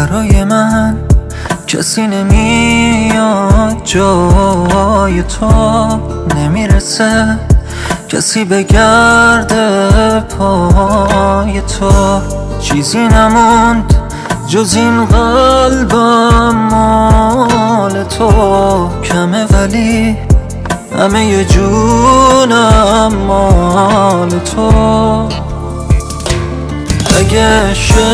برای من کسی نمیاد جای تو، نمیرسه کسی بگرده پای تو. چیزی نموند جز این قلبم مال تو، کمه ولی همه ی جونم مال تو. اگه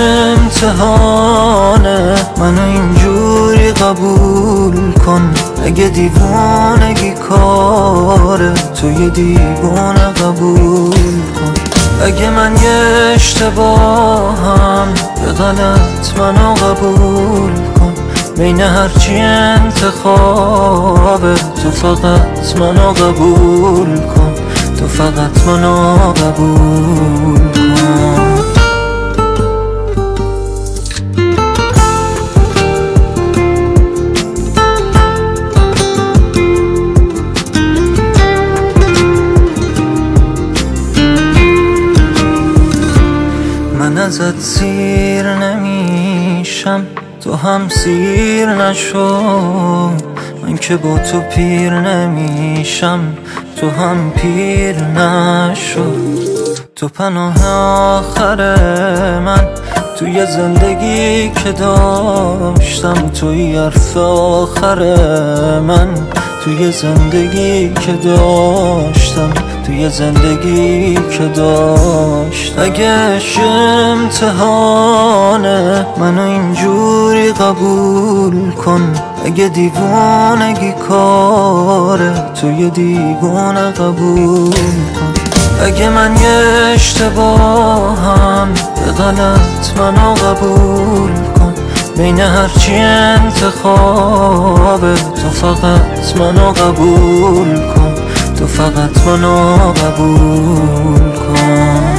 امتحانه منو اینجوری قبول کن، اگه دیوانگی کاره تو یه دیوانه قبول کن. اگه من یه اشتباهم به غلط منو قبول کن، بین هرچی انتخابه تو فقط منو قبول کن، تو فقط منو قبول کن. من ازت سیر نمیشم تو هم سیر نشو، من که با تو پیر نمیشم تو هم پیر نشو. تو پناه آخر من توی زندگی که داشتم، توی حرف آخر من توی زندگی که داشتم، توی زندگی که داشت. اگه امتحانه منو اینجوری قبول کن، اگه دیوانگی کاره توی دیوانه قبول کن. اگه من یه اشتباهم به غلط منو قبول کن، بین هرچی انتخابه تو فقط منو قبول کن، تو فقط منو قبول کن.